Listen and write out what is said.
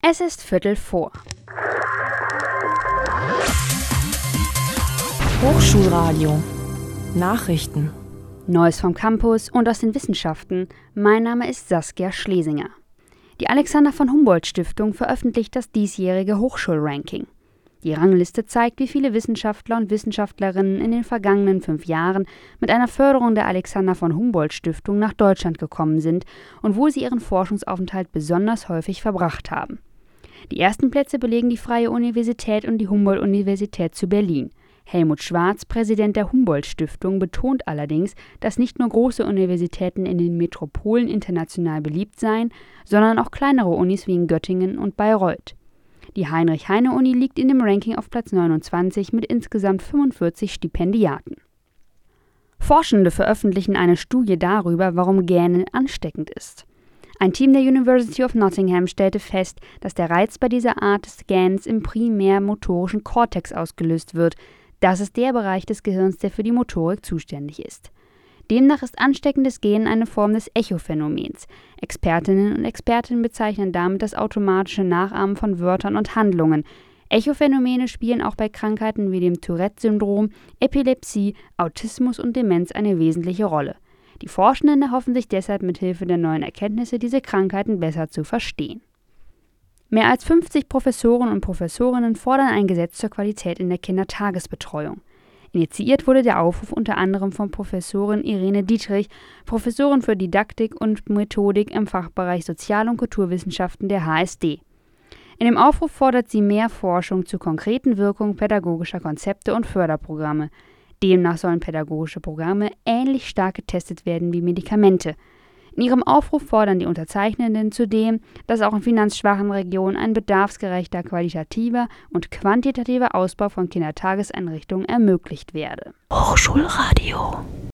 Es ist 3:15. Hochschulradio Nachrichten. Neues vom Campus und aus den Wissenschaften. Mein Name ist Saskia Schlesinger. Die Alexander von Humboldt Stiftung veröffentlicht das diesjährige Hochschulranking. Die Rangliste zeigt, wie viele Wissenschaftler und Wissenschaftlerinnen in den vergangenen 5 Jahren mit einer Förderung der Alexander von Humboldt Stiftung nach Deutschland gekommen sind und wo sie ihren Forschungsaufenthalt besonders häufig verbracht haben. Die ersten Plätze belegen die Freie Universität und die Humboldt-Universität zu Berlin. Helmut Schwarz, Präsident der Humboldt-Stiftung, betont allerdings, dass nicht nur große Universitäten in den Metropolen international beliebt seien, sondern auch kleinere Unis wie in Göttingen und Bayreuth. Die Heinrich-Heine-Uni liegt in dem Ranking auf Platz 29 mit insgesamt 45 Stipendiaten. Forschende veröffentlichen eine Studie darüber, warum Gähnen ansteckend ist. Ein Team der University of Nottingham stellte fest, dass der Reiz bei dieser Art des Gähnens im primärmotorischen Kortex ausgelöst wird. Das ist der Bereich des Gehirns, der für die Motorik zuständig ist. Demnach ist ansteckendes Gähnen eine Form des Echophänomens. Expertinnen und Experten bezeichnen damit das automatische Nachahmen von Wörtern und Handlungen. Echophänomene spielen auch bei Krankheiten wie dem Tourette-Syndrom, Epilepsie, Autismus und Demenz eine wesentliche Rolle. Die Forschenden erhoffen sich deshalb mithilfe der neuen Erkenntnisse, diese Krankheiten besser zu verstehen. Mehr als 50 Professoren und Professorinnen fordern ein Gesetz zur Qualität in der Kindertagesbetreuung. Initiiert wurde der Aufruf unter anderem von Professorin Irene Dietrich, Professorin für Didaktik und Methodik im Fachbereich Sozial- und Kulturwissenschaften der HSD. In dem Aufruf fordert sie mehr Forschung zur konkreten Wirkung pädagogischer Konzepte und Förderprogramme. Demnach sollen pädagogische Programme ähnlich stark getestet werden wie Medikamente. In ihrem Aufruf fordern die Unterzeichnenden zudem, dass auch in finanzschwachen Regionen ein bedarfsgerechter qualitativer und quantitativer Ausbau von Kindertageseinrichtungen ermöglicht werde. Hochschulradio